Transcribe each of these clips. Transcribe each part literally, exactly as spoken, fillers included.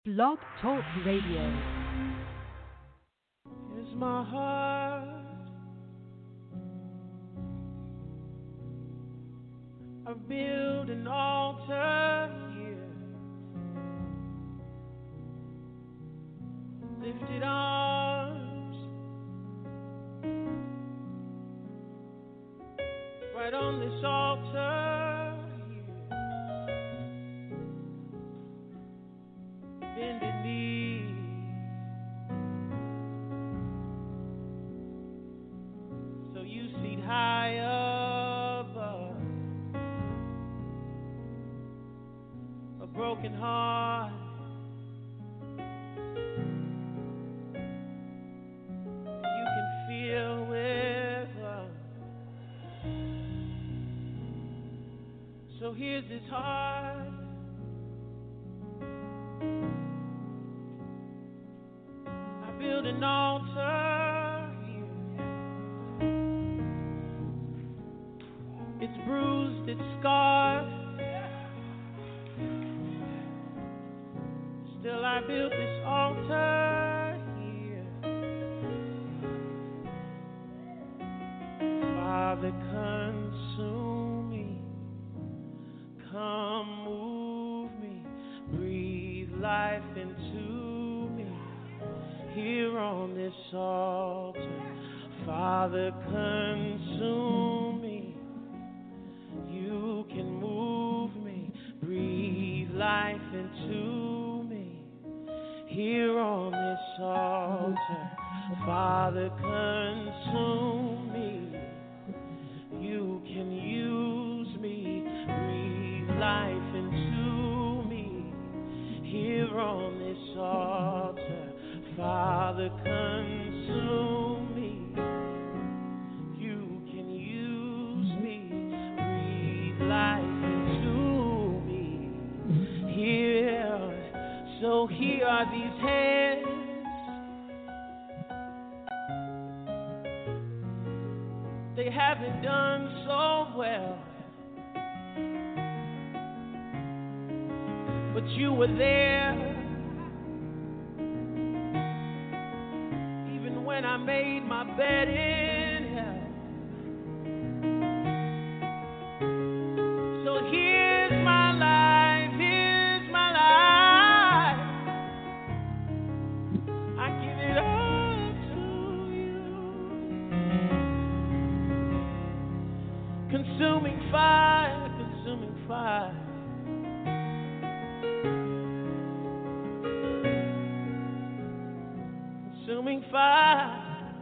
Blog Talk Radio. Here's my heart. I build an altar here. Lifted arms. Right on this altar. Bended knee, so you seat high above a broken heart. You can feel with love. So here's this heart. Build an altar here. It's bruised, it's scarred. Still I built this altar here. Father, consume me. Come move me. Breathe life into here on this altar. Father, consume me. You can move me, breathe life into me. Here on this altar. Father, consume me. You can use me, breathe life into me. Here on this altar. Father, consume me. You can use me. Breathe life into me. Here, so here are these hands. They haven't done so well, but you were there. When I made my bed in hell. So here's my life, here's my life. I give it all to you. Consuming fire, consuming fire. Consuming fire.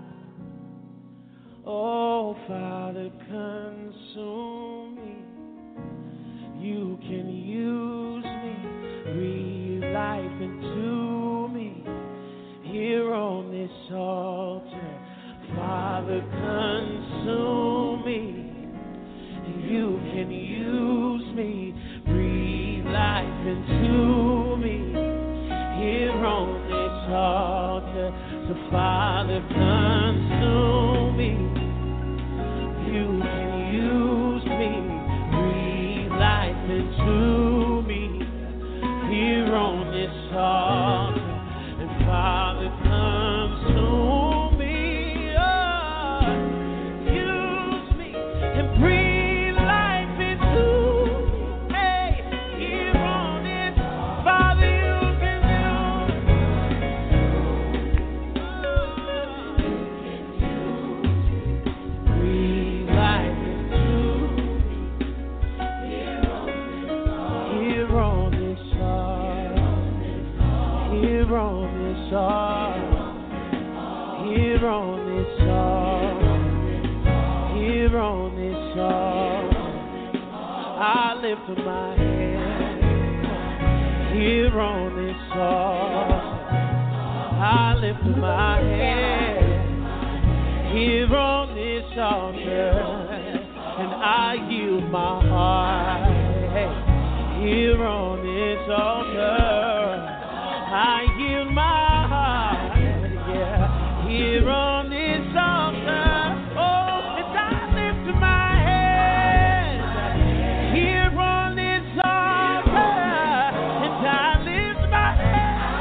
Oh, Father, consume me. You can use me. Breathe life into me. Here on this altar. Father, consume me. You can use me. Breathe life into me. Here on this altar. So Father, consume me. You can use me. Breathe life into me. Here on this altar. And Father, consume me. Oh, use me and breathe life into me. Hey, here on this, Father, you can here on this altar, here on this altar, here on this altar, I lift up my hand. Here on this altar, I lift up my hand. Here on this altar, and I yield my heart. Hey, here on this altar. I yield my heart, yeah, here on this altar. Oh, as I lift my hands, here on this altar, and I lift my hands.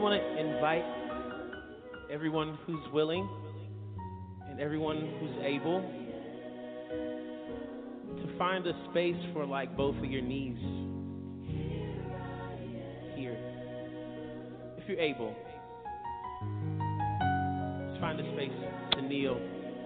want to invite everyone who's willing and everyone who's able to find a space for like both of your knees here. If you're able, just find a space to kneel.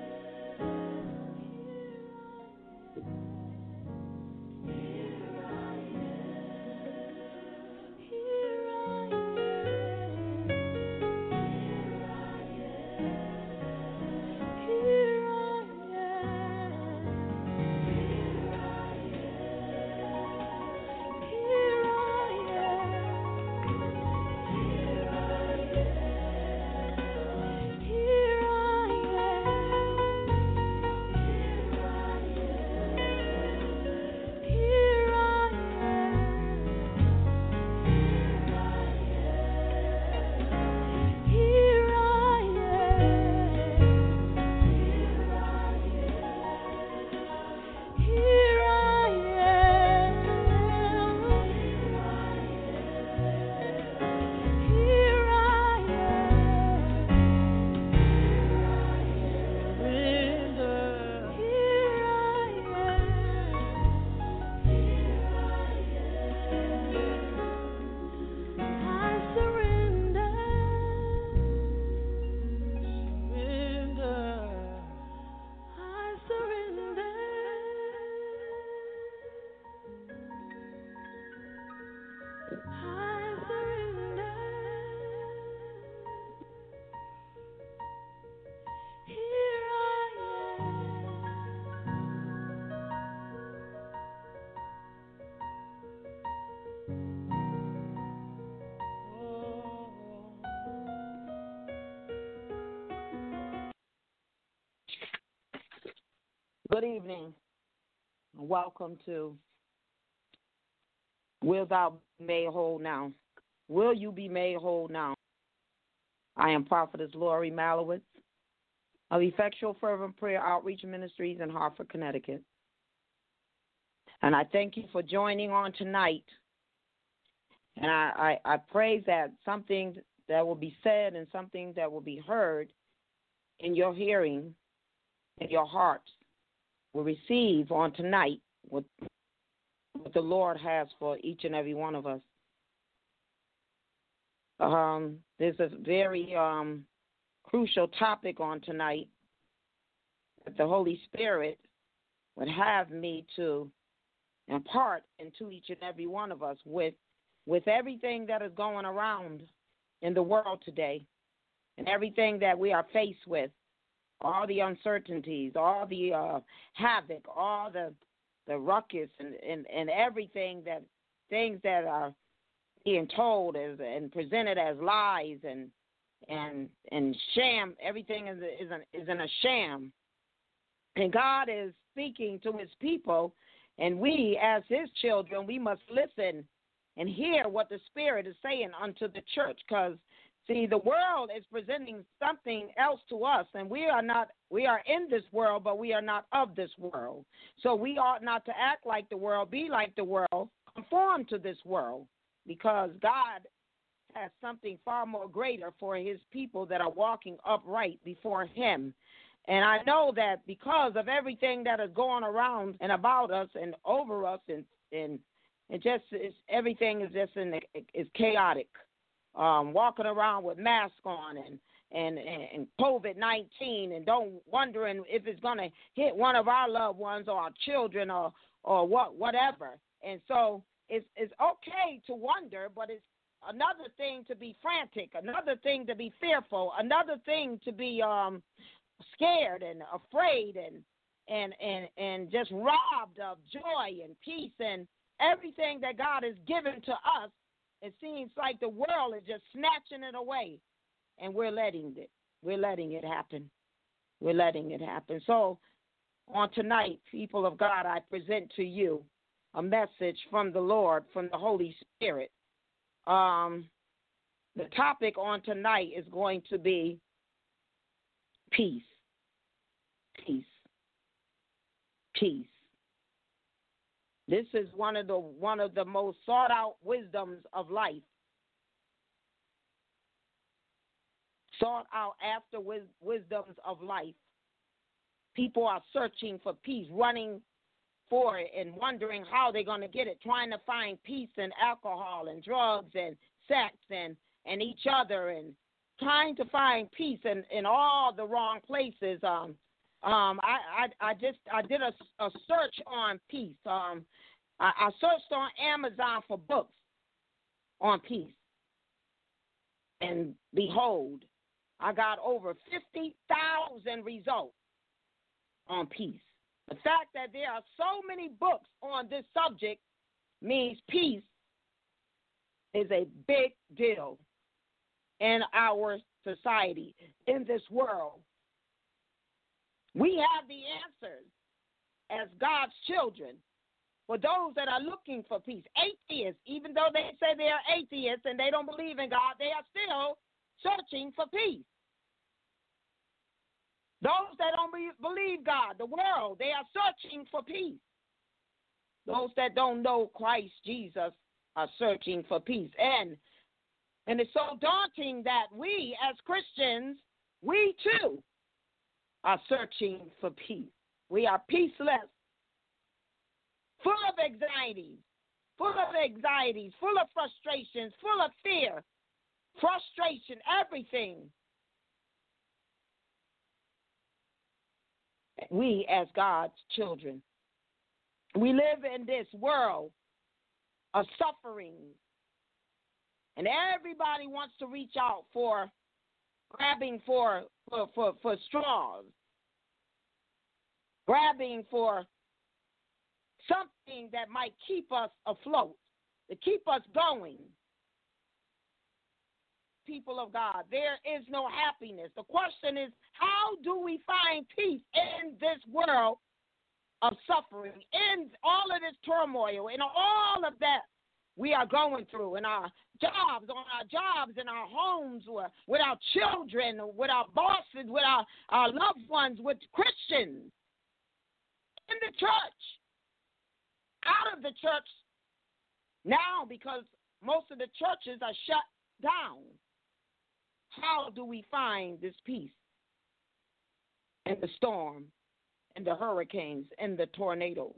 Good evening. Welcome to Will Thou Be Made Whole Now? Will you be made whole now? I am Prophetess Lori Malowitz of Effectual Fervent Prayer Outreach Ministries in Hartford, Connecticut. And I thank you for joining on tonight. And I, I, I pray that something that will be said and something that will be heard in your hearing, in your hearts, will receive on tonight what, what the Lord has for each and every one of us. Um, there's a very um, crucial topic on tonight that the Holy Spirit would have me to impart into each and every one of us with, with everything that is going around in the world today and everything that we are faced with. All the uncertainties, all the uh, havoc, all the the ruckus, and, and, and everything that things that are being told as and presented as lies and and and sham. Everything is is an, is in a sham, and God is speaking to His people, and we as His children, we must listen and hear what the Spirit is saying unto the church, because see, the world is presenting something else to us, and we are not, we are in this world, but we are not of this world. So we ought not to act like the world, be like the world, conform to this world, because God has something far more greater for His people that are walking upright before Him. And I know that because of everything that is going around and about us and over us, and and it just is, everything is just in is chaotic. Um, walking around with masks on and and, and COVID nineteen and don't wondering if it's going to hit one of our loved ones or our children or or what whatever. And so it's it's okay to wonder, but it's another thing to be frantic, another thing to be fearful, another thing to be um, scared and afraid and and and and just robbed of joy and peace and everything that God has given to us. It seems like the world is just snatching it away, and we're letting it. We're letting it happen. We're letting it happen. So on tonight, people of God, I present to you a message from the Lord, from the Holy Spirit. Um, the topic on tonight is going to be peace. Peace. Peace. This is one of the one of the most sought out wisdoms of life. sought out after wis- wisdoms of life. People are searching for peace, running for it and wondering how they're going to get it, trying to find peace in alcohol and drugs and sex and, and each other, and trying to find peace in, in all the wrong places. Um, um, I, I, I just I did a, a search on peace. Um, I, I searched on Amazon for books on peace, and behold, I got over fifty thousand results on peace. The fact that there are so many books on this subject means peace is a big deal in our society, in this world. We have the answers as God's children for those that are looking for peace. Atheists, even though they say they are atheists and they don't believe in God, they are still searching for peace. Those that don't be, believe God, the world, they are searching for peace. Those that don't know Christ Jesus are searching for peace. And, and it's so daunting that we as Christians, we too are searching for peace. We are peaceless, full of anxieties, full of anxieties, full of frustrations, full of fear, frustration, everything. We as God's children, we live in this world of suffering, and everybody wants to reach out for grabbing for for, for, for straws, grabbing for something that might keep us afloat, to keep us going. People of God, there is no happiness. The question is, how do we find peace in this world of suffering, in all of this turmoil, in all of that we are going through, in our jobs, on our jobs, in our homes, with our children, with our bosses, with our, our loved ones, with Christians, in the church, out of the church now, because most of the churches are shut down. How do we find this peace in the storm, in the hurricanes, in the tornadoes?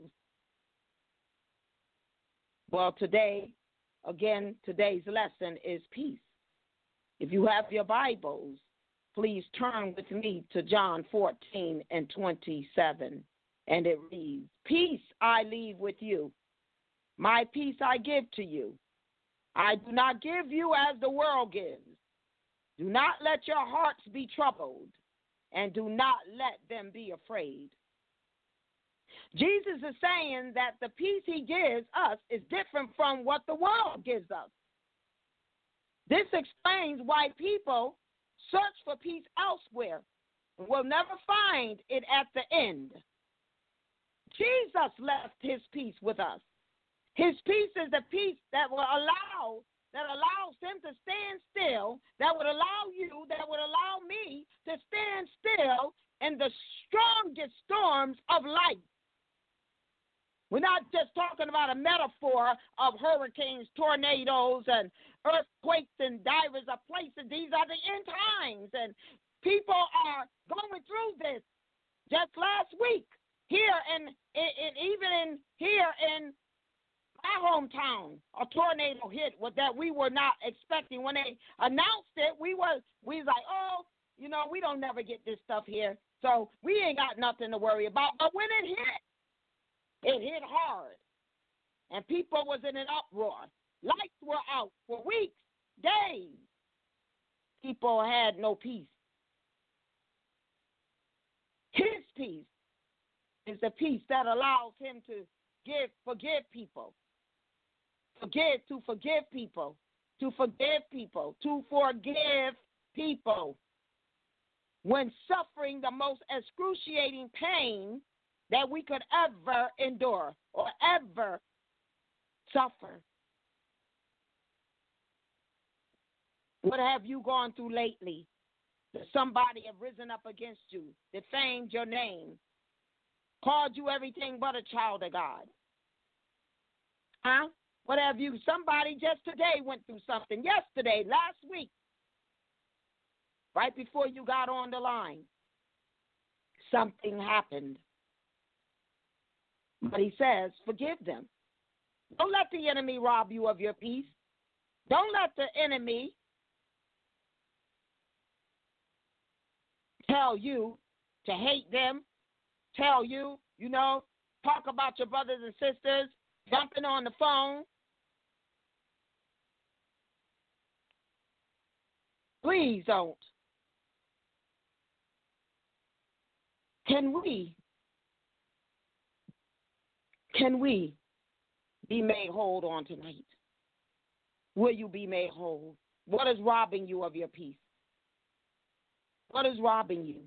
Well, today, again, today's lesson is peace. If you have your Bibles, please turn with me to John fourteen and twenty-seven, and it reads, "Peace I leave with you, my peace I give to you. I do not give you as the world gives. Do not let your hearts be troubled, and do not let them be afraid." Jesus is saying that the peace he gives us is different from what the world gives us. This explains why people search for peace elsewhere and will never find it at the end. Jesus left his peace with us. His peace is the peace that will allow that allows him to stand still, that would allow you, that would allow me to stand still in the strongest storms of life. We're not just talking about a metaphor of hurricanes, tornadoes, and earthquakes and divers of places. These are the end times, and people are going through this. Just last week, here and, and even in here in my hometown, a tornado hit with that we were not expecting. When they announced it, we were we was like, oh, you know, we don't never get this stuff here, so we ain't got nothing to worry about. But when it hit, it hit hard, and people was in an uproar. Lights were out for weeks, days. People had no peace. His peace is the peace that allows him to give, forgive people. Forgive, to forgive people, to forgive people, to forgive people. When suffering the most excruciating pain that we could ever endure or ever suffer. What have you gone through lately? That somebody have risen up against you, defamed your name, called you everything but a child of God? Huh? What have you? Somebody just today went through something. Yesterday, last week. right before you got on the line, something happened. But he says, forgive them. Don't let the enemy rob you of your peace. Don't let the enemy tell you to hate them, tell you, you know, talk about your brothers and sisters, jumping on the phone. Please don't. Can we, can we be made whole on tonight? Will you be made whole? What is robbing you of your peace? What is robbing you?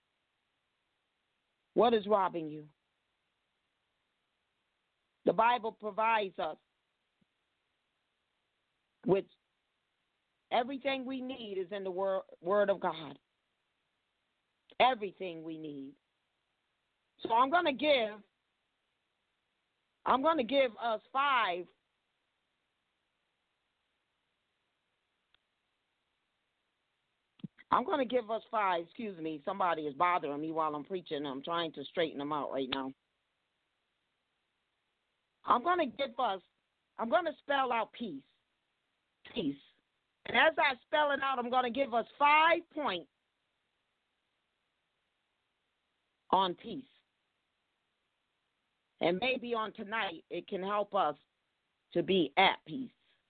What is robbing you? The Bible provides us with everything we need is in the word, word of God. Everything we need. So I'm going to give, I'm going to give us five I'm going to give us five. Excuse me. Somebody is bothering me while I'm preaching. I'm trying to straighten them out right now. I'm going to give us, I'm going to spell out peace. Peace. And as I spell it out, I'm going to give us five points on peace. And maybe on tonight, it can help us to be at peace.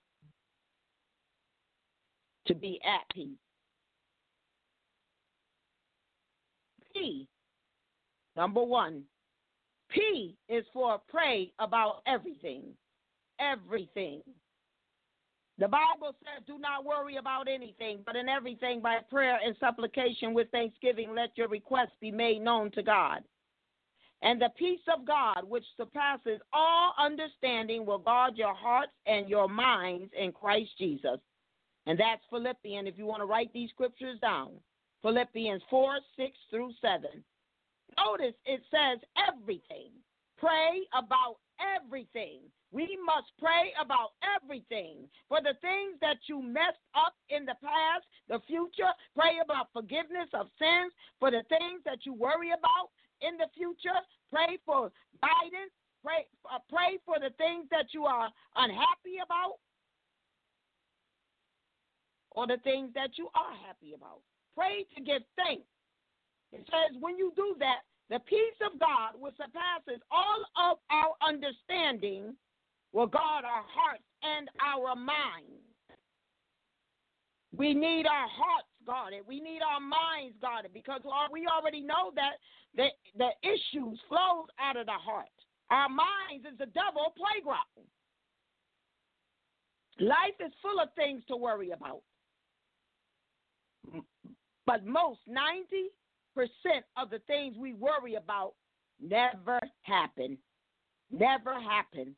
To be at peace. P, number one. P is for pray about everything. Everything. The Bible says, do not worry about anything, but in everything by prayer and supplication with thanksgiving, let your requests be made known to God. And the peace of God, which surpasses all understanding, will guard your hearts and your minds in Christ Jesus. And that's Philippians, if you want to write these scriptures down. Philippians four, six through seven. Notice it says everything. Pray about everything. We must pray about everything. For the things that you messed up in the past, the future, pray about forgiveness of sins. For the things that you worry about in the future, pray for guidance. Pray, uh, pray for the things that you are unhappy about or the things that you are happy about. Pray to give thanks. It says when you do that, the peace of God, which surpasses all of our understanding, will guard our hearts and our minds. We need our hearts guarded. We need our minds guarded because we already know that the, the issues flow out of the heart. Our minds is the devil playground. Life is full of things to worry about. But most ninety percent of the things we worry about never happen. Never happen.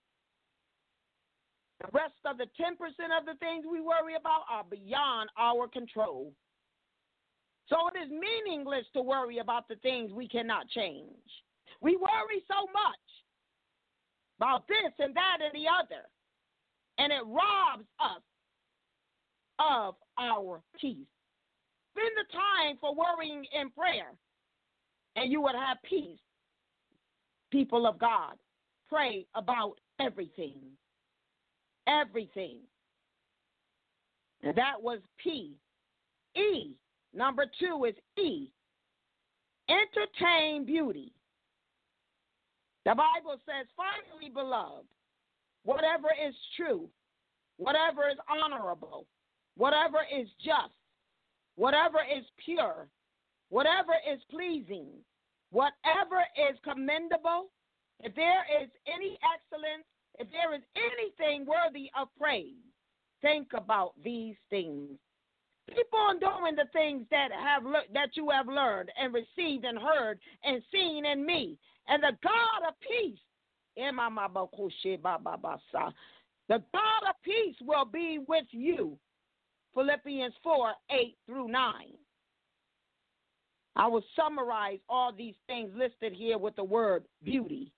The rest of the ten percent of the things we worry about are beyond our control. So it is meaningless to worry about the things we cannot change. We worry so much about this and that and the other, and it robs us of our peace. Spend the time for worrying in prayer, and you would have peace. People of God, pray about everything. Everything. And that was P. E. Number two is E. Entertain beauty. The Bible says, finally, beloved, whatever is true, whatever is honorable, whatever is just, whatever is pure, whatever is pleasing, whatever is commendable, if there is any excellence, if there is anything worthy of praise, think about these things. Keep on doing the things that have le- that you have learned and received and heard and seen in me. And the God of peace, the God of peace will be with you. Philippians four, eight through nine. I will summarize all these things listed here with the word beauty.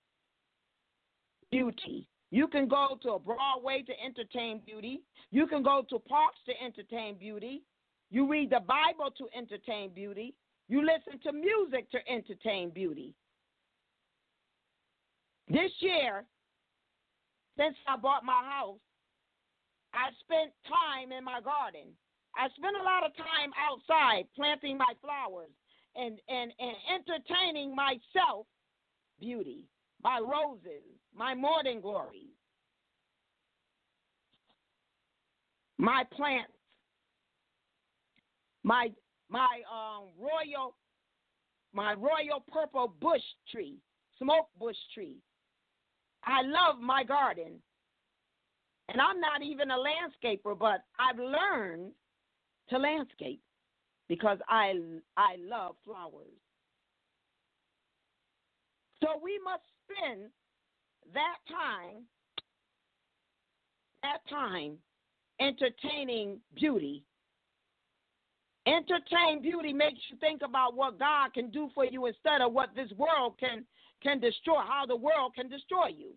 Beauty. You can go to a Broadway to entertain beauty. You can go to parks to entertain beauty. You read the Bible to entertain beauty. You listen to music to entertain beauty. This year, since I bought my house, I spent time in my garden. I spent a lot of time outside planting my flowers and, and, and entertaining myself beauty, my roses, my morning glories, my plants, my my um royal my royal purple bush tree, smoke bush tree. I love my garden. And I'm not even a landscaper, but I've learned to landscape because I I love flowers. So we must spend that time, that time entertaining beauty. Entertain beauty makes you think about what God can do for you instead of what this world can, can destroy, how the world can destroy you.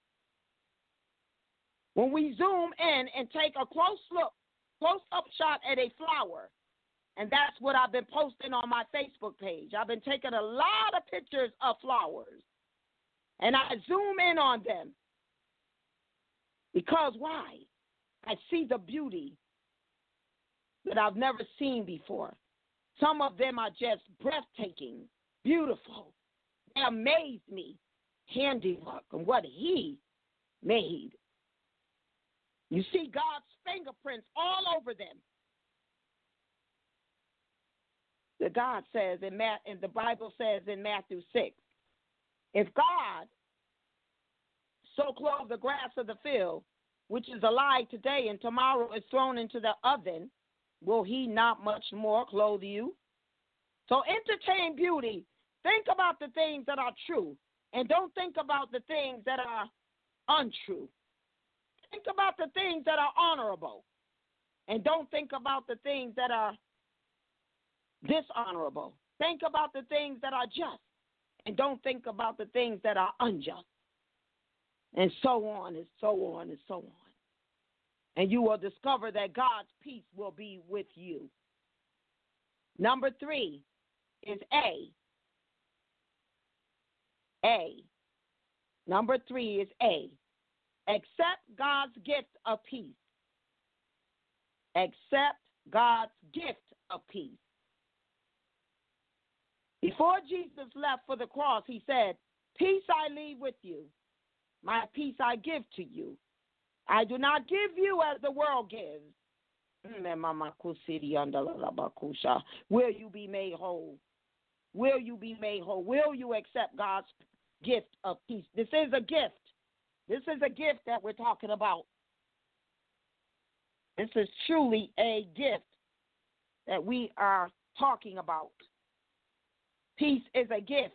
When we zoom in and take a close look, close-up shot at a flower, and that's what I've been posting on my Facebook page. I've been taking a lot of pictures of flowers, and I zoom in on them. Because why? I see the beauty that I've never seen before. Some of them are just breathtaking, beautiful. They amaze me. Handiwork and what he made. You see God's fingerprints all over them. The God says in Matt, and the Bible says in Matthew six, if God so clothed the grass of the field, which is alive today and tomorrow is thrown into the oven, will he not much more clothe you? So entertain beauty. Think about the things that are true, and don't think about the things that are untrue. Think about the things that are honorable, and don't think about the things that are dishonorable. Think about the things that are just, and don't think about the things that are unjust. And so on and so on and so on. And you will discover that God's peace will be with you. Number three is A. A. Number three is A. Accept God's gift of peace. Accept God's gift of peace. Before Jesus left for the cross, he said, peace I leave with you. My peace I give to you. I do not give you as the world gives. Will you be made whole? Will you be made whole? Will you accept God's gift of peace? This is a gift. This is a gift that we're talking about. This is truly a gift that we are talking about. Peace is a gift,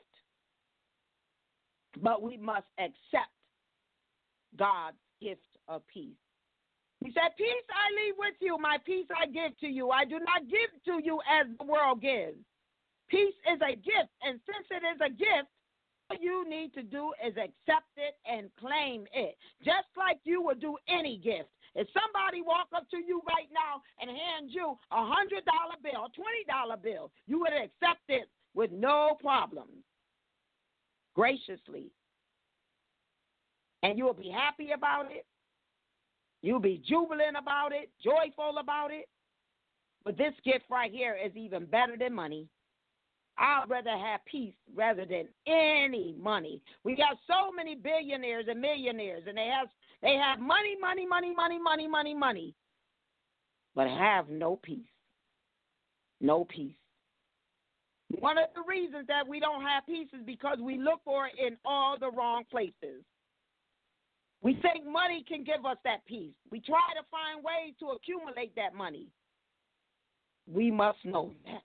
but we must accept God's gift of peace. He said, peace I leave with you, my peace I give to you. I do not give to you as the world gives. Peace is a gift, and since it is a gift, what you need to do is accept it and claim it, just like you would do any gift. If somebody walk up to you right now and hand you a one hundred dollar bill, a twenty dollar bill, you would accept it with no problems, graciously. And you will be happy about it. You'll be jubilant about it, joyful about it. But this gift right here is even better than money. I'd rather have peace rather than any money. We got so many billionaires and millionaires, and they have they have money, money, money, money, money, money, money, but have no peace. No peace. One of the reasons that we don't have peace is because we look for it in all the wrong places. We think money can give us that peace. We try to find ways to accumulate that money. We must know that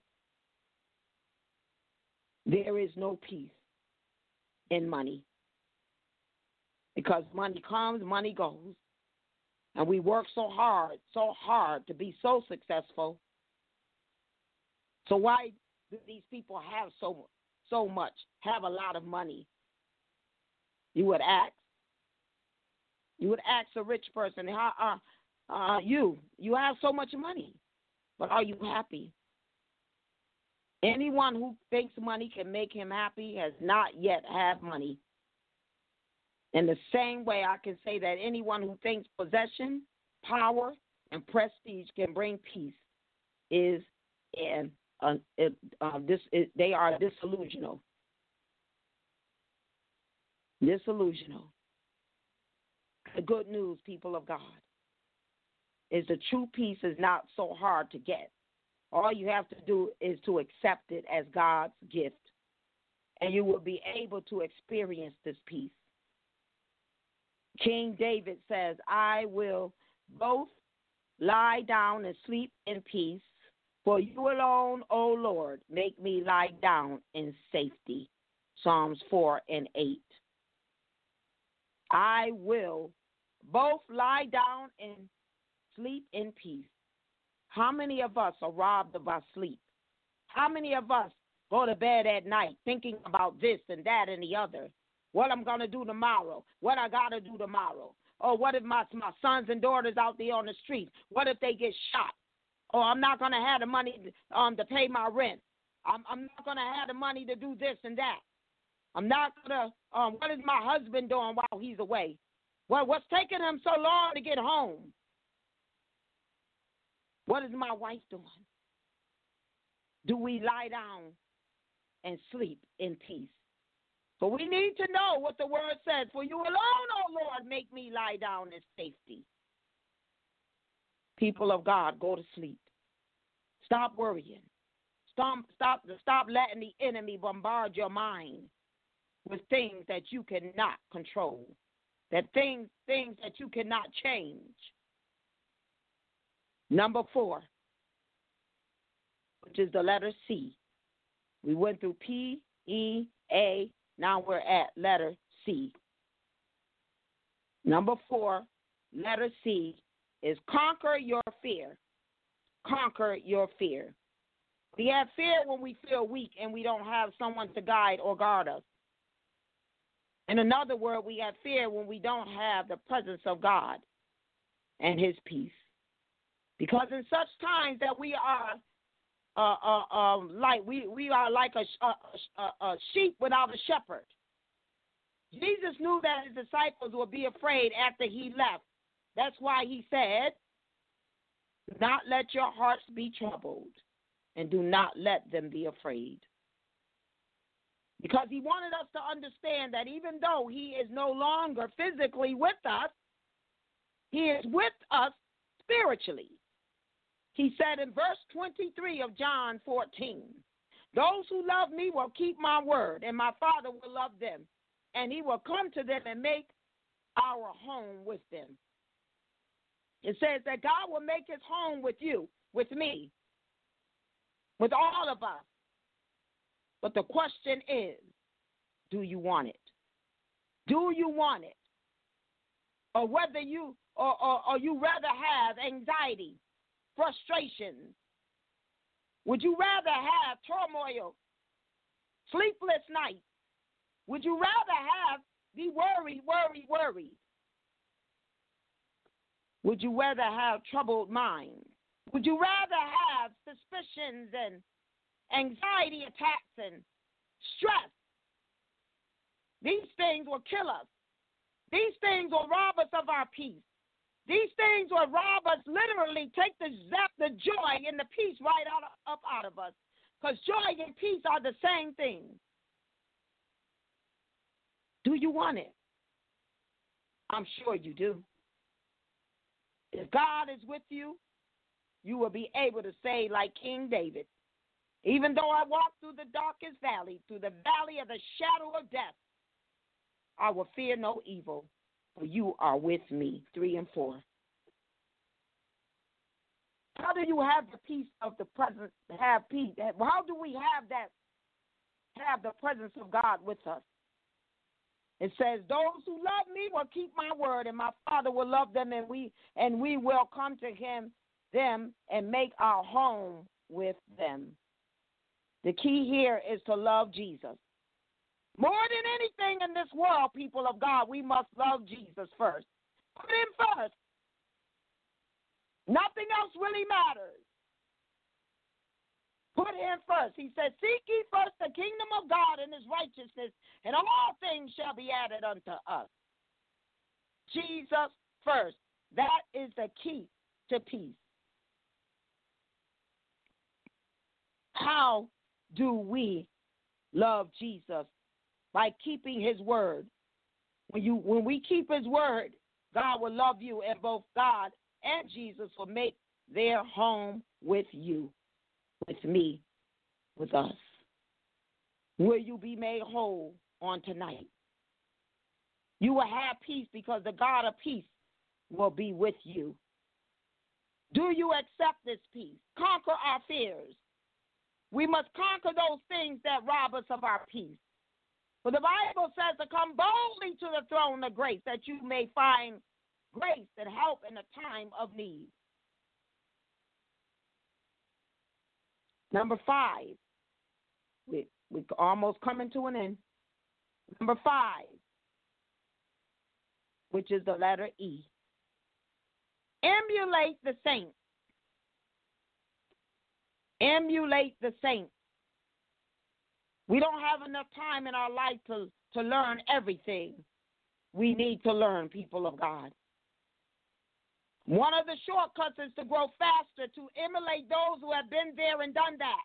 there is no peace in money, because money comes, money goes, and we work so hard, so hard to be so successful. So why do these people have so so much, have a lot of money? You would ask. You would ask a rich person, how uh, uh, you, you have so much money. but are you happy? Anyone who thinks money can make him happy has not yet had money. In the same way, I can say that anyone who thinks possession, power, and prestige can bring peace is in uh, it, uh, this. It, they are disillusional. Disillusional. The good news, people of God, is the true peace is not so hard to get. All you have to do is to accept it as God's gift, and you will be able to experience this peace. King David says, I will both lie down and sleep in peace, for you alone, O Lord, make me lie down in safety. Psalms four and eight. I will both lie down and sleep in peace. How many of us are robbed of our sleep? How many of us go to bed at night thinking about this and that and the other? What I'm going to do tomorrow? What I got to do tomorrow? Or what if my, my sons and daughters out there on the street, what if they get shot? Or I'm not going to have the money um, to pay my rent. I'm, I'm not going to have the money to do this and that. I'm not going to, um, what is my husband doing while he's away? Well, what's taking him so long to get home? What is my wife doing? Do we lie down and sleep in peace? But we need to know what the word says. For you alone, O Lord, make me lie down in safety. People of God, go to sleep. Stop worrying. Stop, stop, stop letting the enemy bombard your mind with things that you cannot control, that things, things that you cannot change. Number four, which is the letter C. We went through P, E, A. Now we're at letter C. Number four, letter C, is conquer your fear. Conquer your fear. We have fear when we feel weak and we don't have someone to guide or guard us. In another word, we have fear when we don't have the presence of God and his peace. Because in such times that we are uh, uh, um, like we, we are like a, a, a sheep without a shepherd. Jesus knew that his disciples would be afraid after he left. That's why he said, do not let your hearts be troubled, and do not let them be afraid. Because he wanted us to understand that even though he is no longer physically with us, he is with us spiritually. He said in verse twenty-three of John fourteen, those who love me will keep my word, and my Father will love them, and he will come to them and make our home with them. It says that God will make his home with you, with me, with all of us. But the question is, do you want it? Do you want it? Or whether you, or, or, or you rather have anxiety, frustration? Would you rather have turmoil, sleepless nights? Would you rather have be worried, worried, worried? Would you rather have troubled minds? Would you rather have suspicions and anxiety attacks and stress? These things will kill us. These things will rob us of our peace. These things will rob us, literally take the zap, the joy and the peace right out of, up out of us. Because joy and peace are the same thing. Do you want it? I'm sure you do. If God is with you, you will be able to say like King David, even though I walk through the darkest valley, through the valley of the shadow of death, I will fear no evil, for you are with me. Three and four. How do you have the peace of the presence, have peace? How do we have that, have the presence of God with us? It says, those who love me will keep my word, and my Father will love them, and we and we will come to him, them, and make our home with them. The key here is to love Jesus. More than anything in this world, people of God, we must love Jesus first. Put him first. Nothing else really matters. Put him first. He said, seek ye first the kingdom of God and his righteousness, and all things shall be added unto us. Jesus first. That is the key to peace. How do we love Jesus? By keeping his word. When you when we keep his word, God will love you, and both God and Jesus will make their home with you, with me, with us. Will you be made whole on tonight? You will have peace because the God of peace will be with you. Do you accept this peace? Conquer our fears. We must conquer those things that rob us of our peace. For the Bible says to come boldly to the throne of grace that you may find grace and help in a time of need. Number five, we, we're almost coming to an end. Number five, which is the letter E. Emulate the saints. Emulate the saints. We don't have enough time in our life to, to learn everything we need to learn, people of God. One of the shortcuts is to grow faster, to emulate those who have been there and done that.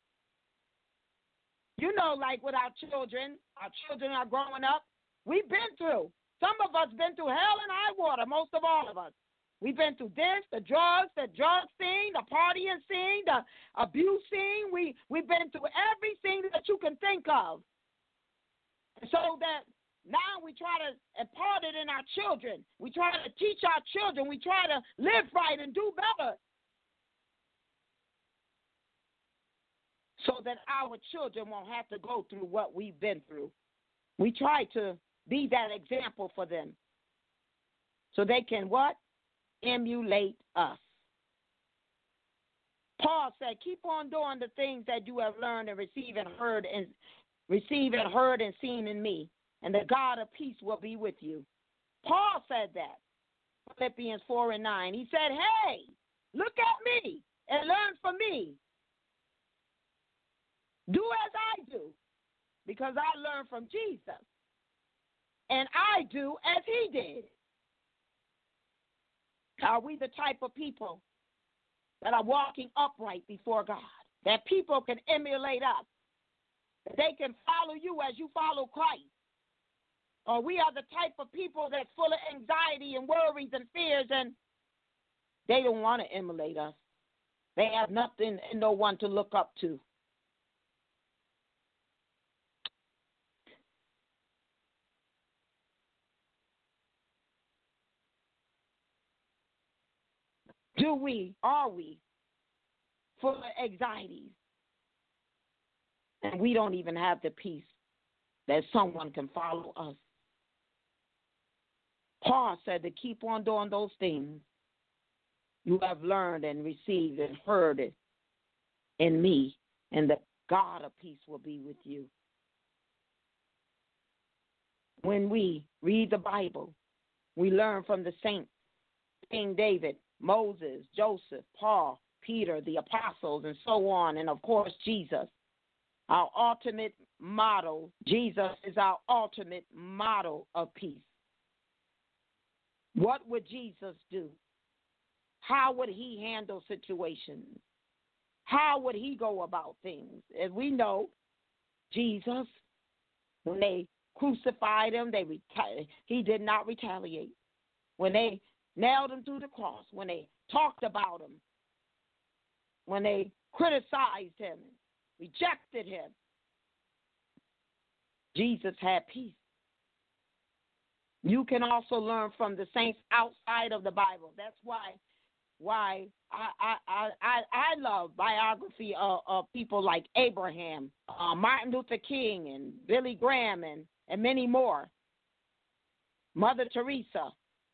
You know, like with our children, our children are growing up. We've been through. Some of us been through hell and high water, most of all of us. We've been through this, the drugs, the drug scene, the partying scene, the abuse scene. We, we've been through everything that you can think of. So that now we try to impart it in our children. We try to teach our children. We try to live right and do better. So that our children won't have to go through what we've been through. We try to be that example for them. So they can what? Emulate us. Paul said, keep on doing the things that you have learned and received and heard and received and heard and seen in me, and the God of peace will be with you. Paul said that. Philippians four and nine. He said, hey, look at me and learn from me. Do as I do, because I learned from Jesus. And I do as he did. Are we the type of people that are walking upright before God? That people can emulate us? That they can follow you as you follow Christ? Or we are the type of people that's full of anxiety and worries and fears, and they don't want to emulate us. They have nothing and no one to look up to. Do we, are we, full of anxieties? And we don't even have the peace that someone can follow us. Paul said to keep on doing those things you have learned and received and heard it in me, and the God of peace will be with you. When we read the Bible, we learn from the saints, King David, Moses, Joseph, Paul, Peter, the apostles, and so on, and of course, Jesus. Our ultimate model, Jesus is our ultimate model of peace. What would Jesus do? How would he handle situations? How would he go about things? As we know, Jesus, when they crucified him, they reti- he did not retaliate. When they nailed him to the cross, when they talked about him, when they criticized him, rejected him, Jesus had peace. You can also learn from the saints outside of the Bible. That's why why I I I, I love biography of, of people like Abraham, uh, Martin Luther King, and Billy Graham, and, and many more. Mother Teresa.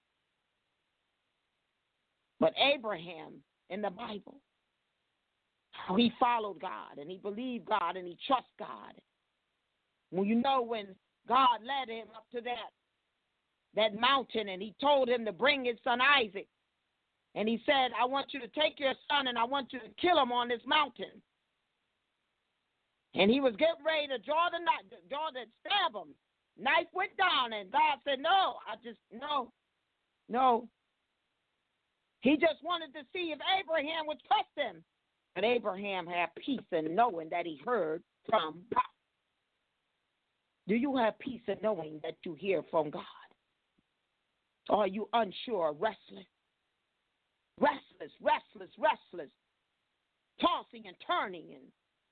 But Abraham in the Bible, how he followed God and he believed God and he trusted God. Well, you know, when God led him up to that, that mountain and he told him to bring his son Isaac. And he said, I want you to take your son and I want you to kill him on this mountain. And he was getting ready to draw the knife, draw the stab him. Knife went down, and God said, no, I just, no, no. He just wanted to see if Abraham would trust him. But Abraham had peace in knowing that he heard from God. Do you have peace in knowing that you hear from God? Or are you unsure, restless? Restless, restless, restless, tossing and turning and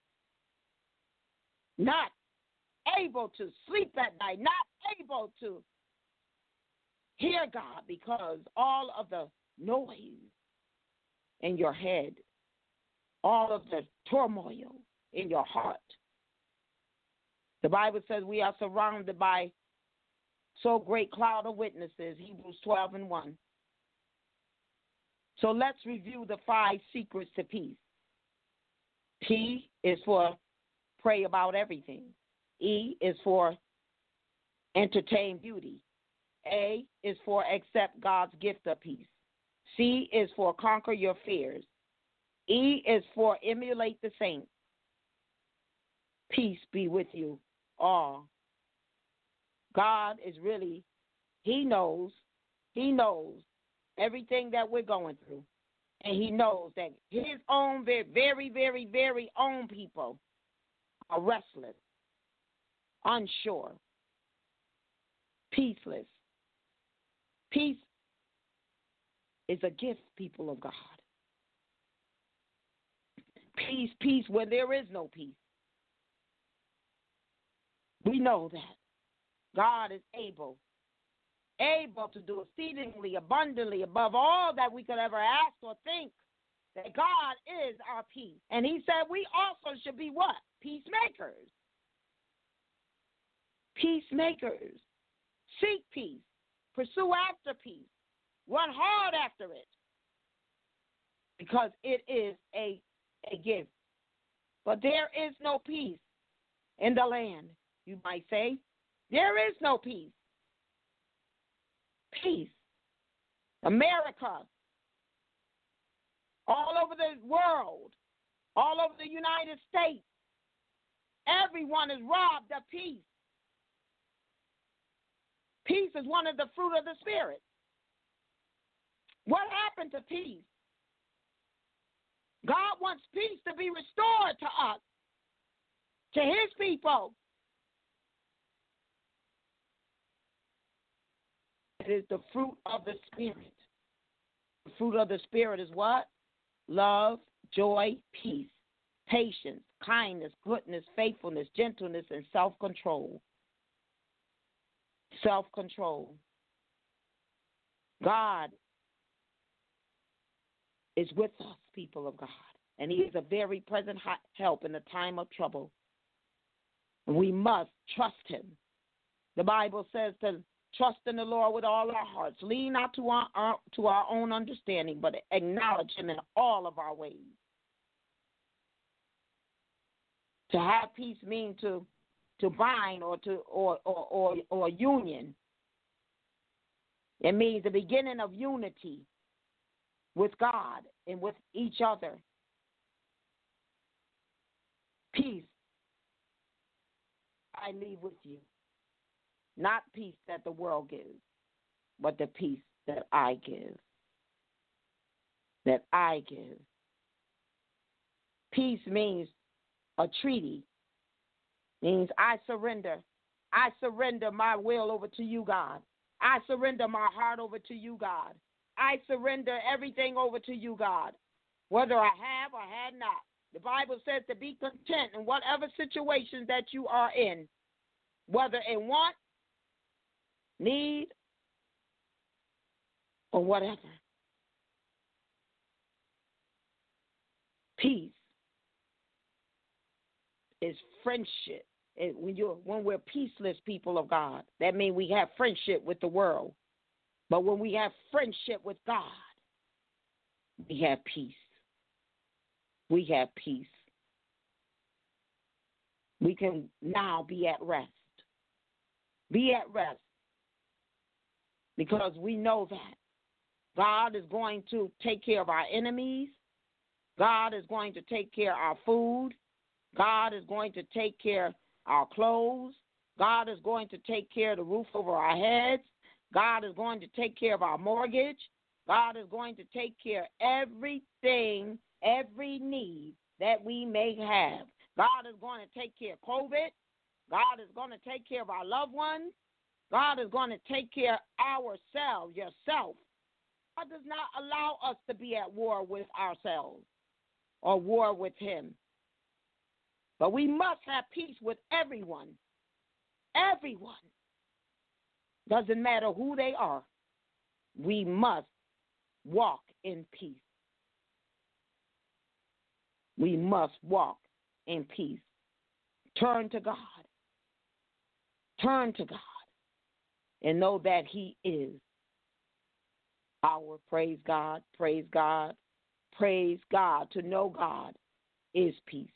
not able to sleep at night, not able to hear God because all of the noise in your head, all of the turmoil in your heart. The Bible says we are surrounded by so great cloud of witnesses, Hebrews twelve and one. So let's review the five secrets to peace. P is for pray about everything. E is for entertain beauty. A is for accept God's gift of peace. C is for conquer your fears. E is for emulate the saints. Peace be with you all. God is really, he knows, he knows everything that we're going through. And he knows that his own, very, very, very, very own people are restless, unsure, peaceless. Peace is a gift, people of God. Peace, peace where there is no peace. We know that God is able, able to do exceedingly abundantly above all that we could ever ask or think, that God is our peace. And he said we also should be what? Peacemakers. Peacemakers. Seek peace. Pursue after peace. Run hard after it. Because it is a, a gift. But there is no peace in the land, you might say. There is no peace. Peace. America, all over the world, all over the United States, everyone is robbed of peace. Peace is one of the fruit of the Spirit. What happened to peace? God wants peace to be restored to us, to his people. It is the fruit of the Spirit. The fruit of the Spirit is what? Love, joy, peace, patience, kindness, goodness, faithfulness, gentleness, and self-control. Self-control. God is with us, people of God, and he is a very present help in the time of trouble. And we must trust him. The Bible says to trust in the Lord with all our hearts. Lean not to our, our, to our own understanding, but acknowledge him in all of our ways. To have peace means to to bind or to or or or, or union. It means the beginning of unity with God and with each other. Peace I leave with you. Not peace that the world gives, but the peace that I give. That I give. Peace means a treaty. Means I surrender. I surrender my will over to you, God. I surrender my heart over to you, God. I surrender everything over to you, God. Whether I have or had not. The Bible says to be content in whatever situation that you are in. Whether in want, need, or whatever. Peace is friendship. It, when you when we're peaceless people of God, that means we have friendship with the world. But when we have friendship with God, we have peace. We have peace. We can now be at rest. Be at rest. Because we know that God is going to take care of our enemies. God is going to take care of our food. God is going to take care of our clothes. God is going to take care of the roof over our heads. God is going to take care of our mortgage. God is going to take care of everything, every need that we may have. God is going to take care of COVID. God is going to take care of our loved ones. God is going to take care of ourselves, yourself. God does not allow us to be at war with ourselves or war with him. But we must have peace with everyone. Everyone. Doesn't matter who they are. We must walk in peace. We must walk in peace. Turn to God. Turn to God. And know that he is our praise God, praise God, praise God. To know God is peace.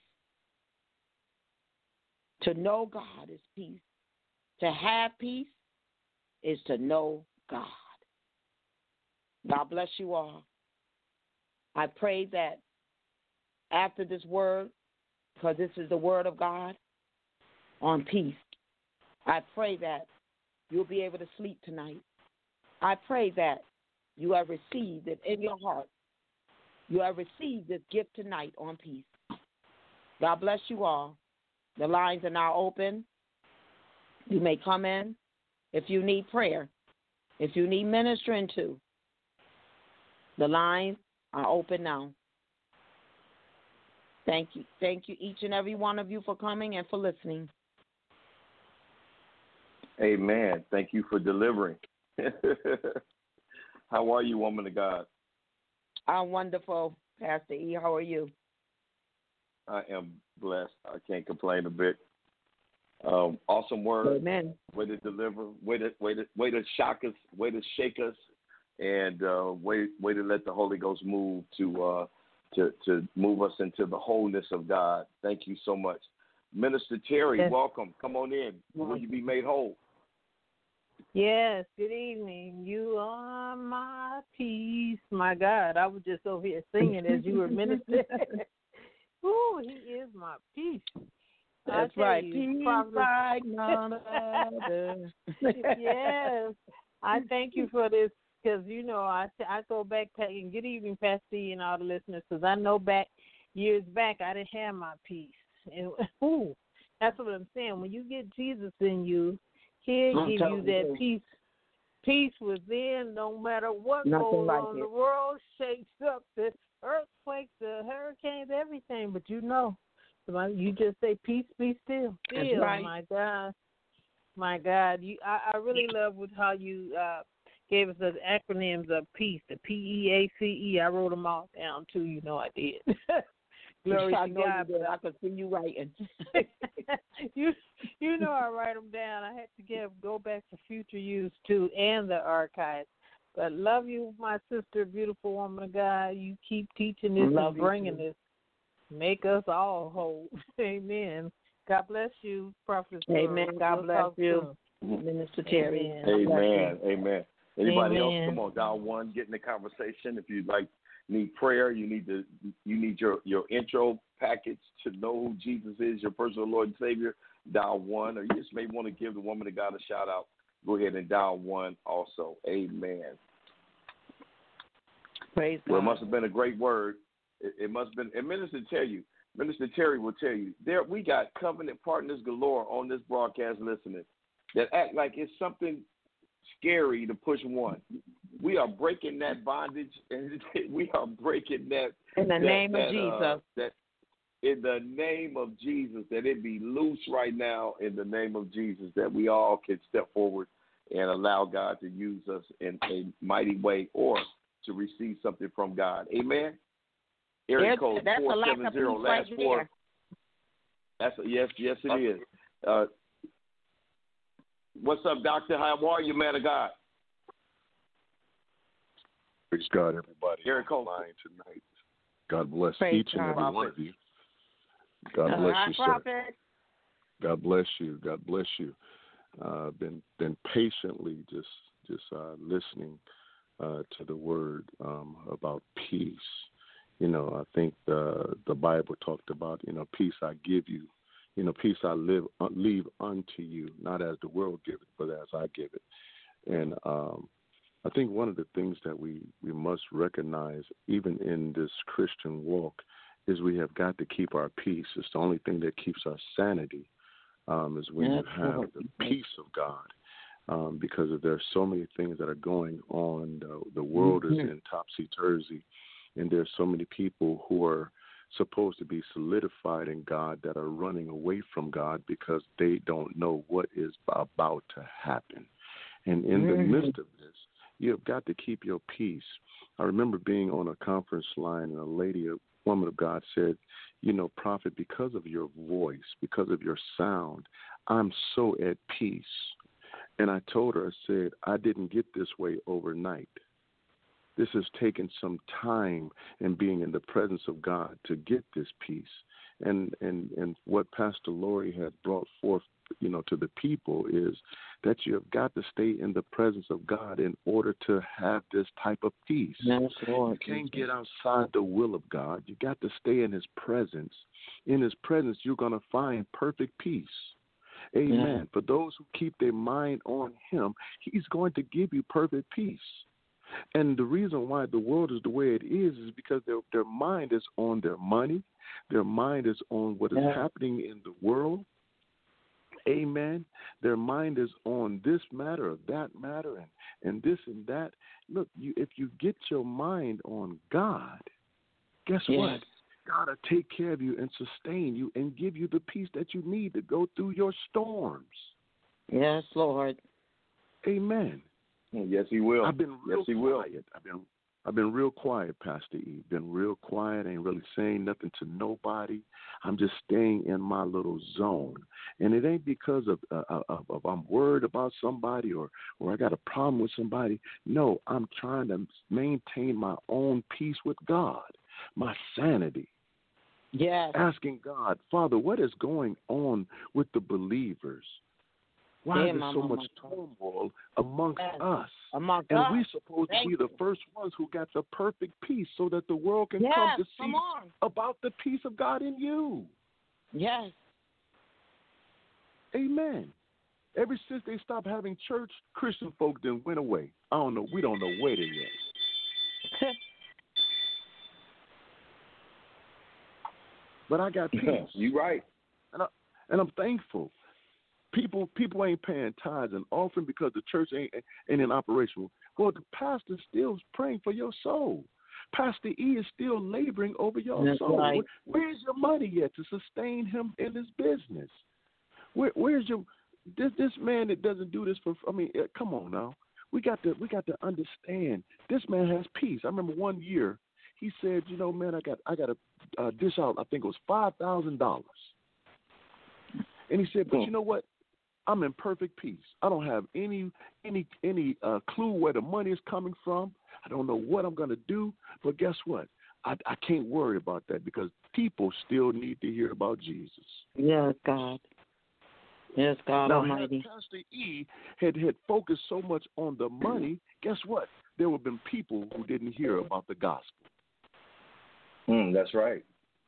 To know God is peace. To have peace is to know God. God bless you all. I pray that after this word, because this is the word of God on peace, I pray that you'll be able to sleep tonight. I pray that you have received it in your heart. You have received this gift tonight on peace. God bless you all. The lines are now open. You may come in if you need prayer, if you need ministering to. The lines are open now. Thank you. Thank you, each and every one of you, for coming and for listening. Amen. Thank you for delivering. How are you, woman of God? I'm wonderful, Pastor E. How are you? I am blessed. I can't complain a bit. Um, awesome word. Amen. Way to deliver. Way to way to way to shock us. Way to shake us. And uh, way way to let the Holy Ghost move to uh, to to move us into the wholeness of God. Thank you so much, Minister Terry. Yes. Welcome. Come on in. Will you be made whole? Yes, good evening. You are my peace. My God, I was just over here singing as you were ministering. Ooh, he is my peace. That's right. You, peace Prophet... like none other. Yes. I thank you for this because, you know, I, I go back, and good evening, Pastor E, and all the listeners, because I know back, years back, I didn't have my peace. And, ooh, that's what I'm saying. When you get Jesus in you, he'll I'm give you that you. peace, peace within, no matter what Nothing goes like on. it. The world shakes up, the earthquakes, the hurricanes, everything. But you know, you just say, peace, be still. That's Still, right. my God. My God. You, I, I really love with how you uh, gave us the acronyms of peace, the P E A C E. I wrote them all down, too. You know I did. Glory I to know God. you did. I could see you writing. you you know I write them down. I had to give go back for future use too, and the archives. But love you, my sister, beautiful woman of God. You keep teaching this Love and you bringing too. this. Make us all whole. Amen. God bless you, Prophet. Amen. God we'll bless you, soon. Minister Terry. Amen. Amen. Amen. Anybody Amen. else? Come on, dial one. Get in the conversation. If you like, need prayer. You need to. You need your your intro package to know who Jesus is, your personal Lord and Savior. Dial one, or you just may want to give the woman of God a shout out. Go ahead and dial one also. Amen. Praise God. Well, it must have been a great word. It, it must have been. And Minister tell you, Minister Terry will tell you, there we got covenant partners galore on this broadcast listening that act like it's something scary to push one. We are breaking that bondage, and we are breaking that in the that, name that, of Jesus. Uh, that in the name of Jesus, that it be loose right now. In the name of Jesus, that we all can step forward and allow God to use us in a mighty way, or to receive something from God. Amen. Area code that's four a lack seven of zero. peace Last right four. there. That's a, yes, yes, it is. Uh, what's up, Doctor? How are you, man of God? Praise God, everybody Area on code. the line tonight. God bless Praise each and God. every one of you. God Uh, bless hi, you, sir. Prophet. God bless you. God bless you. Uh, been been patiently just just uh, listening uh, to the word um, about peace, You know, I think the the Bible talked about, you know, peace I give you, you know, peace I live uh, leave unto you, not as the world giveth, but as I give it. And um, I think one of the things that we, we must recognize, even in this Christian walk, is we have got to keep our peace. It's the only thing that keeps our sanity, um, is when you have the peace of God. Um, because there's so many things that are going on. The, the world mm-hmm. is in topsy-turvy, and there's so many people who are supposed to be solidified in God that are running away from God because they don't know what is about to happen. And in mm-hmm. the midst of this, you have got to keep your peace. I remember being on a conference line, and a lady, a woman of God, said, you know, prophet, because of your voice, because of your sound, I'm so at peace. And I told her, I said, I didn't get this way overnight. This has taken some time and being in the presence of God to get this peace. And, and, and what Pastor Lori had brought forth, you know, to the people is that you have got to stay in the presence of God in order to have this type of peace. Yes, Lord. You can't get outside the will of God. You got to stay in his presence. In his presence, you're going to find perfect peace. Amen. Yeah. For those who keep their mind on him, he's going to give you perfect peace. And the reason why the world is the way it is is because their their mind is on their money. Their mind is on what is yeah. happening in the world. Amen. Their mind is on this matter or that matter and, and this and that. Look, you, if you get your mind on God, guess yes. what? God will take care of you and sustain you and give you the peace that you need to go through your storms. Yes, Lord. Amen. Yes, he will. I've been real yes, he quiet. will. I've been I've been real quiet, Pastor E. Been real quiet. Ain't really saying nothing to nobody. I'm just staying in my little zone. And it ain't because of, uh, of, of I'm worried about somebody or, or I got a problem with somebody. No, I'm trying to maintain my own peace with God, my sanity. Yes. Asking God, Father, what is going on with the believers? Why yeah, is there so much turmoil amongst yes. us? Amongst and us. we're supposed Thank to be you. the first ones who got the perfect peace so that the world can yes, come to see come on. about the peace of God in you. Yes. Amen. Ever since they stopped having church, Christian folk then went away. I don't know. We don't know where they yet. But I got peace. You right. And, I, and I'm thankful. People people ain't paying tithes and offering because the church ain't, ain't in operation. Well, the pastor still praying for your soul. Pastor E is still laboring over your That's soul. right. Where, where's your money yet to sustain him in his business? Where, where's your this this man that doesn't do this for? I mean, come on now. We got to we got to understand. This man has peace. I remember one year he said, you know, man, I got I got to uh, dish out. I think it was five thousand dollars. And he said, but you know what? I'm in perfect peace. I don't have any any any uh, clue where the money is coming from. I don't know what I'm going to do. But guess what? I, I can't worry about that because people still need to hear about Jesus. Yes, God. Yes, God now, Almighty. Now, Pastor E had, had focused so much on the money, guess what? There would have been people who didn't hear about the gospel. Mm, that's right.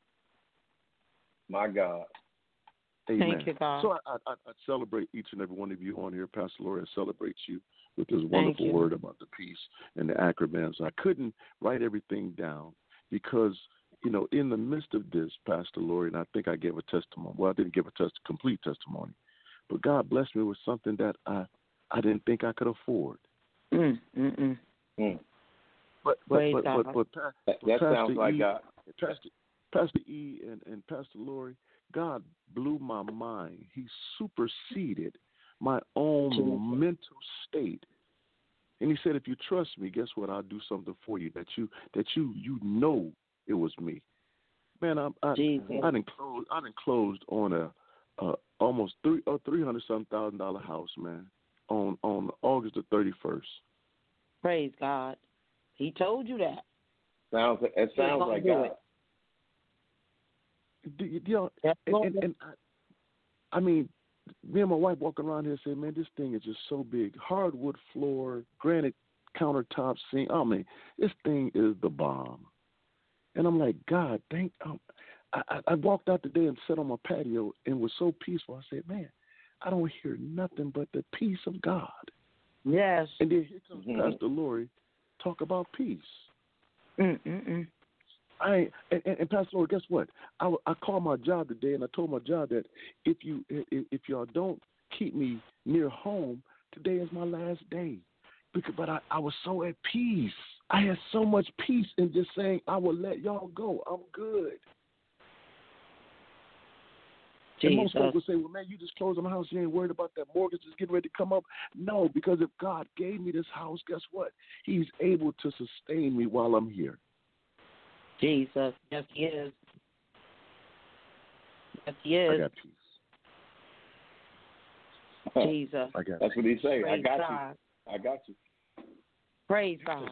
My God. Amen. Thank you, God. So I, I, I celebrate each and every one of you on here, Pastor Lori. I celebrate you with this wonderful word about the peace and the acronyms. I couldn't write everything down because, you know, in the midst of this, Pastor Lori, and I think I gave a testimony. Well, I didn't give a test, complete testimony, but God blessed me with something that I, I didn't think I could afford. Mm, mm, mm. Mm. But but but, but, but, but, that, but that Pastor sounds like E, God. Pastor, Pastor E and, and Pastor Lori, God blew my mind. He superseded my own Jesus. mental state. And he said, if you trust me, guess what? I'll do something for you that you that you you know it was me. Man, I I, I done closed I done closed on a uh, almost three uh, three hundred some thousand dollar house, man, on on August the thirty first. Praise God. He told you that. Sounds it sounds like God. It. Do you, you know, and, and, and I, I mean, me and my wife walking around here saying, man, this thing is just so big. Hardwood floor, granite countertop sink. I mean, this thing is the bomb. And I'm like, God, thank. Um, I, I walked out today and sat on my patio and was so peaceful. I said, man, I don't hear nothing but the peace of God. Yes. And then here comes Mm-hmm. Pastor Lori talk about peace. Mm-mm-mm. I ain't, and, and, and Pastor Lori, guess what? I, I called my job today and I told my job that if you if, if y'all don't keep me near home, today is my last day. Because, but I, I was so at peace. I had so much peace in just saying I will let y'all go. I'm good. And most folks would say, well, man, you just closed on the house. You ain't worried about that mortgage is getting ready to come up. No, because if God gave me this house, guess what? He's able to sustain me while I'm here. Jesus. Yes, he is. Yes, he is. I got peace. Jesus. I got That's what he's saying. Praise I got God. you. I got you. Praise God.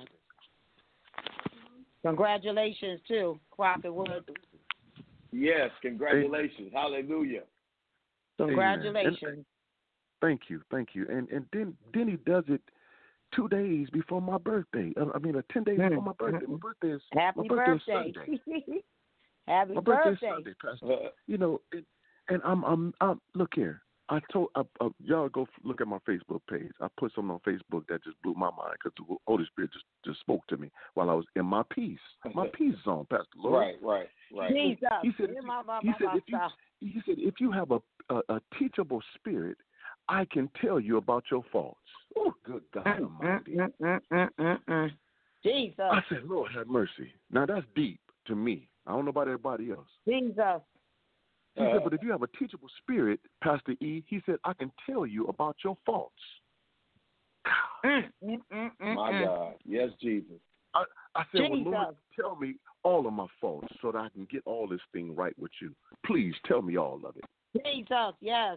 Congratulations, too, Prophet Wood. Yes, congratulations. Amen. Hallelujah. Congratulations. And, thank you, thank you. And and then then he does it two days before my birthday. I mean, uh, ten days mm-hmm. before my birthday. My birthday is Happy my birthday birthday. Is Sunday. Happy my birthday. birthday is Sunday, Pastor. Uh, you know, and, and I'm I'm I'm look here. I told uh, uh, y'all go look at my Facebook page. I put something on Facebook that just blew my mind because the Holy Spirit just, just spoke to me while I was in my peace. My peace zone, Pastor Lord. Right, right, right. Jesus. He said, if you, my, my, he, said my if you, he said, if you have a, a, a teachable spirit, I can tell you about your faults. Oh, good God Almighty. Mm, mm, mm, mm, mm. Jesus. I said, Lord have mercy. Now that's deep to me. I don't know about everybody else. Jesus. He uh, said, but if you have a teachable spirit, Pastor E, he said, I can tell you about your faults. Mm, mm, mm, mm, my mm. God. Yes, Jesus. I, I said, Jesus. well, Lord, tell me all of my faults so that I can get all this thing right with you. Please tell me all of it. Jesus, yes.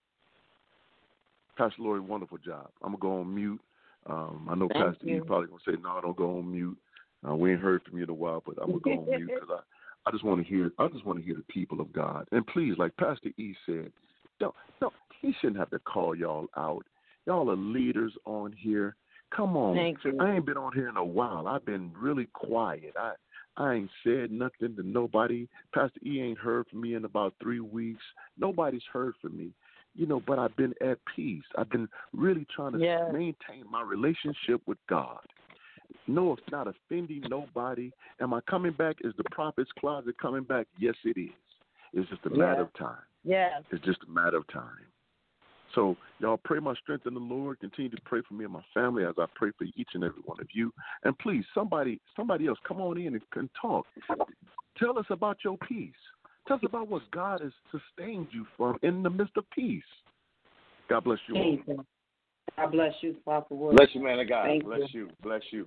Pastor Lori, wonderful job. I'm going to go on mute. Um, I know Thank Pastor you. E probably going to say, no, don't go on mute. Uh, we ain't heard from you in a while, but I'm going to go on mute because I, I just want to hear. I just want to hear the people of God. And please, like Pastor E said, don't, don't, he shouldn't have to call y'all out. Y'all are leaders on here. Come on. Thank you. I ain't been on here in a while. I've been really quiet. I I ain't said nothing to nobody. Pastor E ain't heard from me in about three weeks. Nobody's heard from me. You know, but I've been at peace. I've been really trying to yes. maintain my relationship with God. No, it's not offending nobody. Am I coming back? Is the prophet's closet coming back? Yes, it is. It's just a yes. matter of time. Yes. It's just a matter of time. So y'all pray my strength in the Lord. Continue to pray for me and my family as I pray for each and every one of you. And please, somebody somebody else, come on in and, and talk. Tell us about your peace. Tell us about what God has sustained you from in the midst of peace. God bless you all. God bless you, Prophet Wood. Bless you, man of God. Thank bless you. you. Bless you.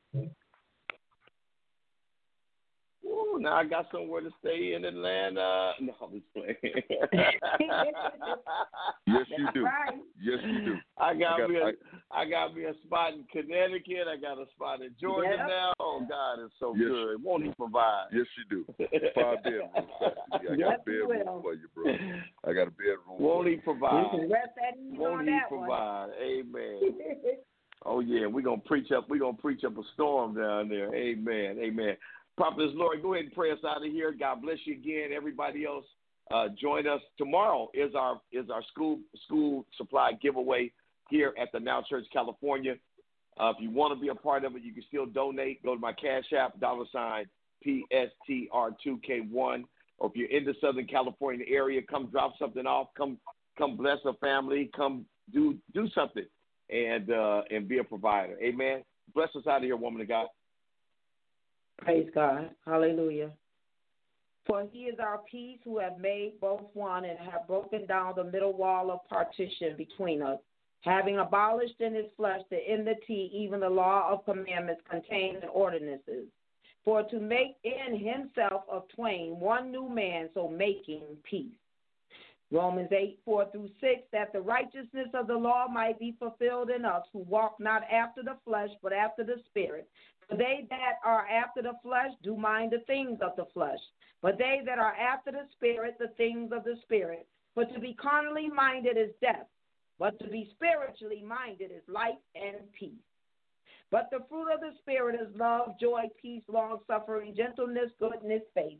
Ooh, now I got somewhere to stay in Atlanta. No, I'm just playing. Yes, you do. Right. Yes, you do. I got, I got me a, I, I got me a spot in Connecticut. I got a spot in Georgia yep. now. Oh, God, it's so yes, good. Won't he provide? Yes, you do. Five bedrooms. I got yes, a bedroom for you, bro. I got a bedroom. Won't he provide? You can rest that easy Won't on he that provide? One. Amen. Oh yeah, we're gonna preach up. We're gonna preach up a storm down there. Amen. Amen. Prophetess Lori, go ahead and pray us out of here. God bless you again. Everybody else, uh, join us tomorrow. Is our is our school school supply giveaway here at the Now Church, California. Uh, if you want to be a part of it, you can still donate. Go to my Cash App, dollar sign P S T R two K one. Or if you're in the Southern California area, come drop something off. Come come bless a family. Come do do something. And uh, and be a provider. Amen. Bless us out of here, woman of God. Praise God. Hallelujah. For he is our peace, who have made both one and have broken down the middle wall of partition between us, having abolished in his flesh the enmity, even the law of commandments contained in ordinances, for to make in himself of twain one new man, so making peace. Romans eight, four through six, that the righteousness of the law might be fulfilled in us, who walk not after the flesh, but after the Spirit. For they that are after the flesh do mind the things of the flesh, but they that are after the Spirit, the things of the Spirit. For to be carnally minded is death, but to be spiritually minded is life and peace. But the fruit of the Spirit is love, joy, peace, long-suffering, gentleness, goodness, faith.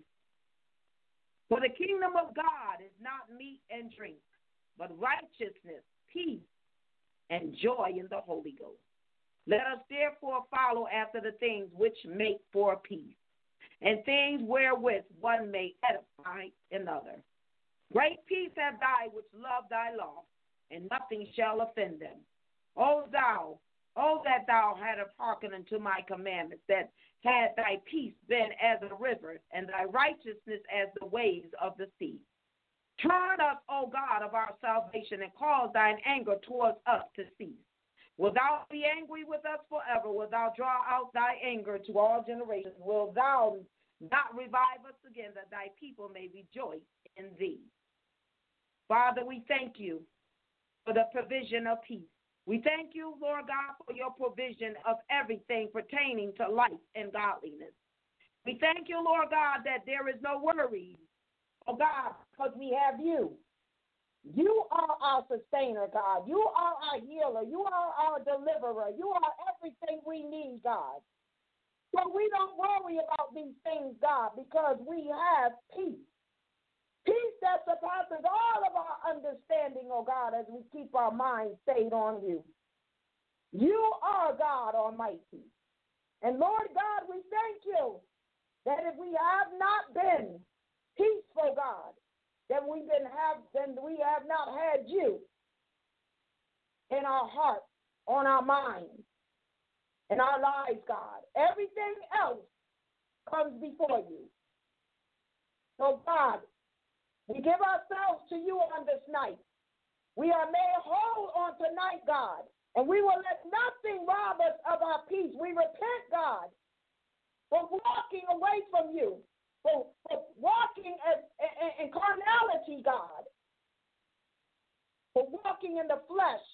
For the kingdom of God is not meat and drink, but righteousness, peace, and joy in the Holy Ghost. Let us therefore follow after the things which make for peace, and things wherewith one may edify another. Great peace have thy which love thy law, and nothing shall offend them. O thou, O that thou hadst hearkened unto my commandments, that had thy peace been as a river, and thy righteousness as the waves of the sea. Turn us, O God of our salvation, and cause thine anger towards us to cease. Wilt thou be angry with us forever? Wilt thou draw out thy anger to all generations? Wilt thou not revive us again, that thy people may rejoice in thee? Father, we thank you for the provision of peace. We thank you, Lord God, for your provision of everything pertaining to life and godliness. We thank you, Lord God, that there is no worries, oh God, because we have you. You are our sustainer, God. You are our healer. You are our deliverer. You are everything we need, God. So we don't worry about these things, God, because we have peace. Peace that surpasses all of our understanding, oh God, as we keep our minds stayed on you. You are God Almighty. And Lord God, we thank you that if we have not been peaceful, God, then we didn't have, then we have not had you in our hearts, on our minds, in our lives, God. Everything else comes before you. So God, we give ourselves to you on this night. We are made whole on tonight, God, and we will let nothing rob us of our peace. We repent, God, for walking away from you, for, for walking as, in, in carnality, God, for walking in the flesh.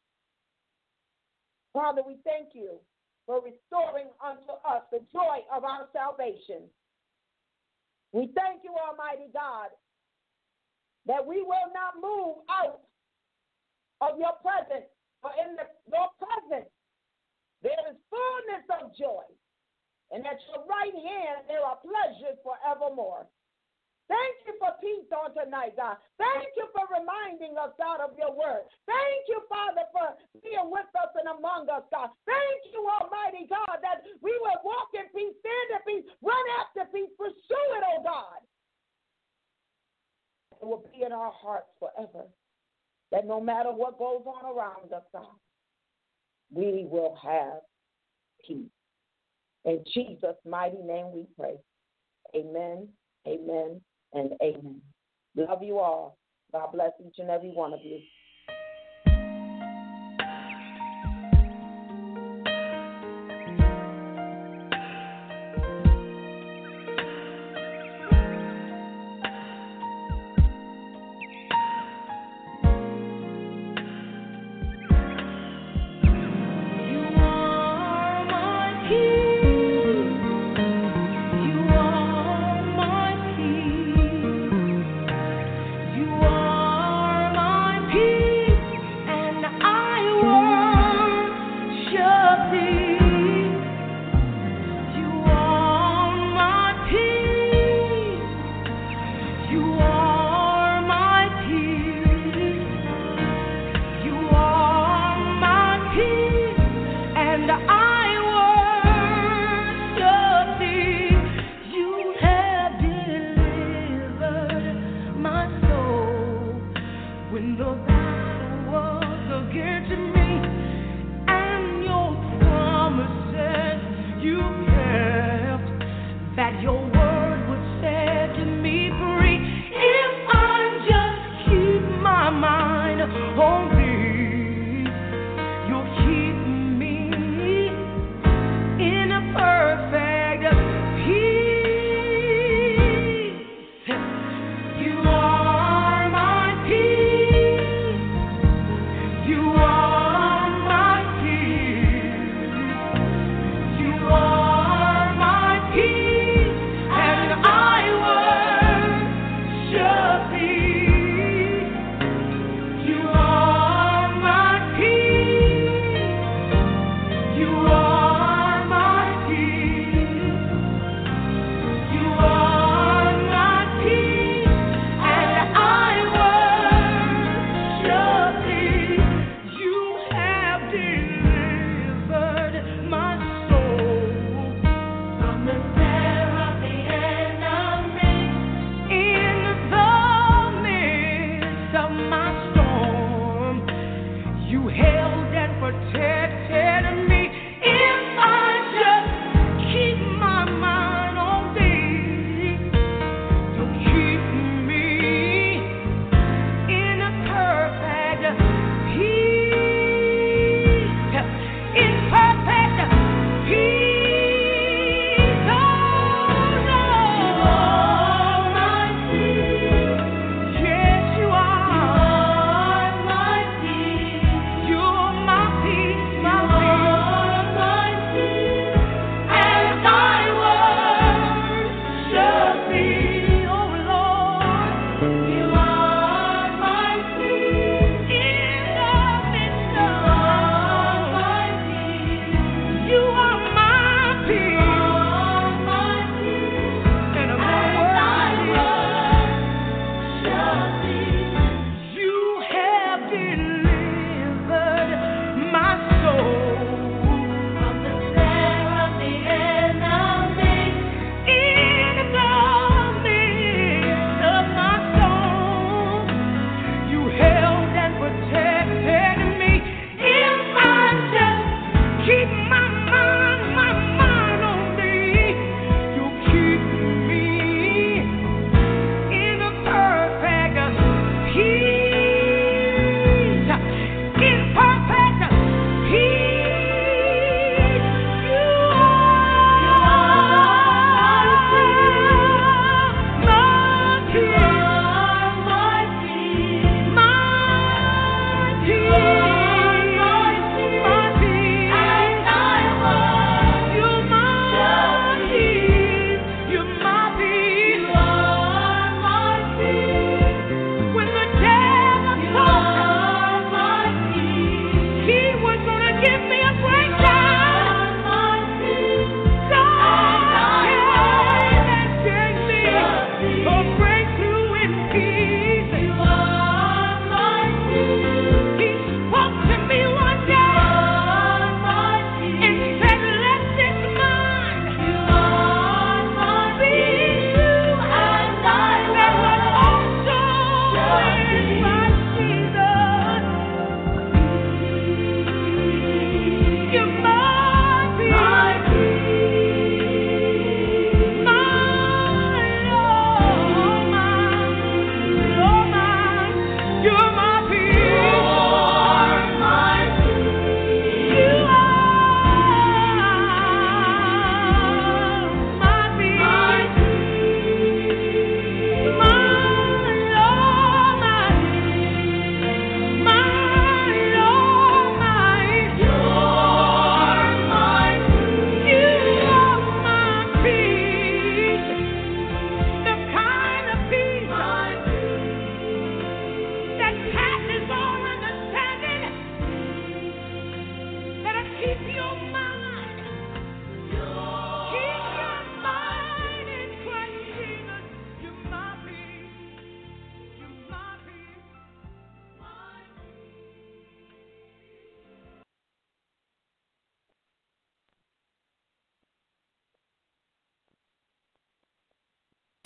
Father, we thank you for restoring unto us the joy of our salvation. We thank you, Almighty God, that we will not move out of your presence, for in the, your presence there is fullness of joy, and at your right hand there are pleasures forevermore. Thank you for peace on tonight, God. Thank you for reminding us, God, of your word. Thank you, Father, for being with us and among us, God. Thank you, Almighty God, that we will walk in peace, stand in peace, run after peace, pursue it, oh God. It will be in our hearts forever, that no matter what goes on around us, God, we will have peace. In Jesus' mighty name we pray. Amen, amen, and amen. Love you all. God bless each and every one of you.